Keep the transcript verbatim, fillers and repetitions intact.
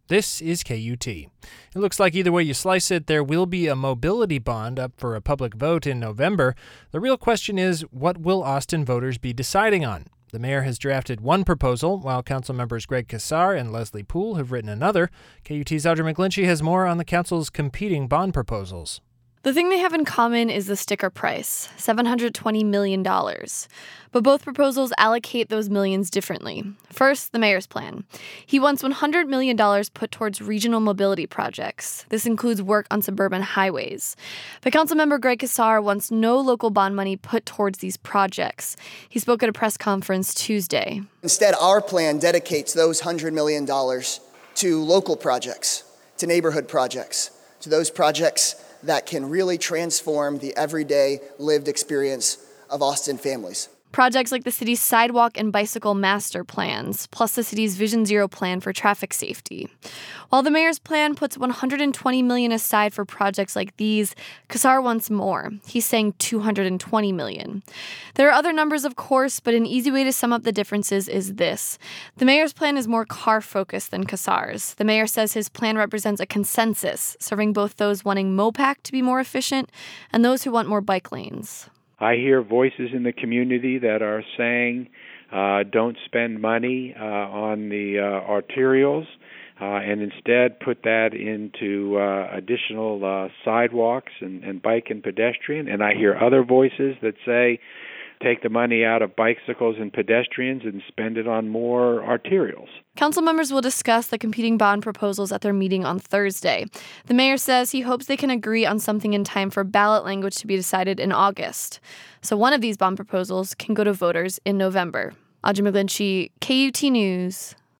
This is K U T. It looks like either way you slice it, there will be a mobility bond up for a public vote in November. The real question is, what will Austin voters be deciding on? The mayor has drafted one proposal, while council members Greg Casar and Leslie Poole have written another. K U T's Audra McGlinchey has more on the council's competing bond proposals. The thing they have in common is the sticker price, seven hundred twenty million dollars. But both proposals allocate those millions differently. First, the mayor's plan. He wants one hundred million dollars put towards regional mobility projects. This includes work on suburban highways. But Councilmember Greg Casar wants no local bond money put towards these projects. He spoke at a press conference Tuesday. Instead, our plan dedicates those one hundred million dollars to local projects, to neighborhood projects, to those projects that can really transform the everyday lived experience of Austin families. Projects like the city's sidewalk and bicycle master plans, plus the city's Vision Zero plan for traffic safety. While the mayor's plan puts one hundred twenty million dollars aside for projects like these, Casar wants more. He's saying two hundred twenty million dollars. There are other numbers, of course, but an easy way to sum up the differences is this. The mayor's plan is more car-focused than Casar's. The mayor says his plan represents a consensus, serving both those wanting MoPac to be more efficient and those who want more bike lanes. I hear voices in the community that are saying, uh, don't spend money uh, on the uh, arterials uh, and instead put that into uh, additional uh, sidewalks and, and bike and pedestrian. And I hear other voices that say, take the money out of bicycles and pedestrians and spend it on more arterials. Council members will discuss the competing bond proposals at their meeting on Thursday. The mayor says he hopes they can agree on something in time for ballot language to be decided in August. So one of these bond proposals can go to voters in November. Audra McGlinchey, K U T News.